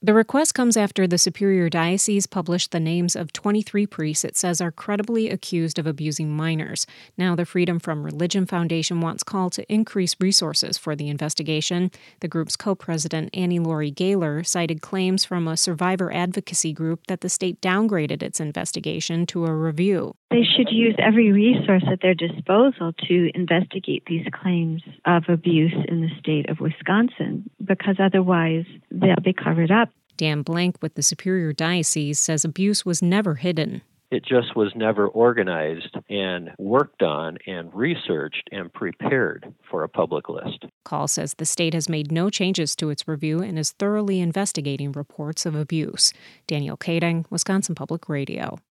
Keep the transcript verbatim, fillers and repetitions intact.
The request comes after the Superior Diocese published the names of twenty-three priests it says are credibly accused of abusing minors. Now, the Freedom from Religion Foundation wants call to increase resources for the investigation. The group's co-president, Annie Laurie Gaylor, cited claims from a survivor advocacy group that the state downgraded its investigation to a review. They should use every resource at their disposal to investigate these claims of abuse in the state of Wisconsin, because otherwise they'll be covered up. Dan Blank with the Superior Diocese says abuse was never hidden. It just was never organized and worked on and researched and prepared for a public list. Call says the state has made no changes to its review and is thoroughly investigating reports of abuse. Danielle Kading, Wisconsin Public Radio.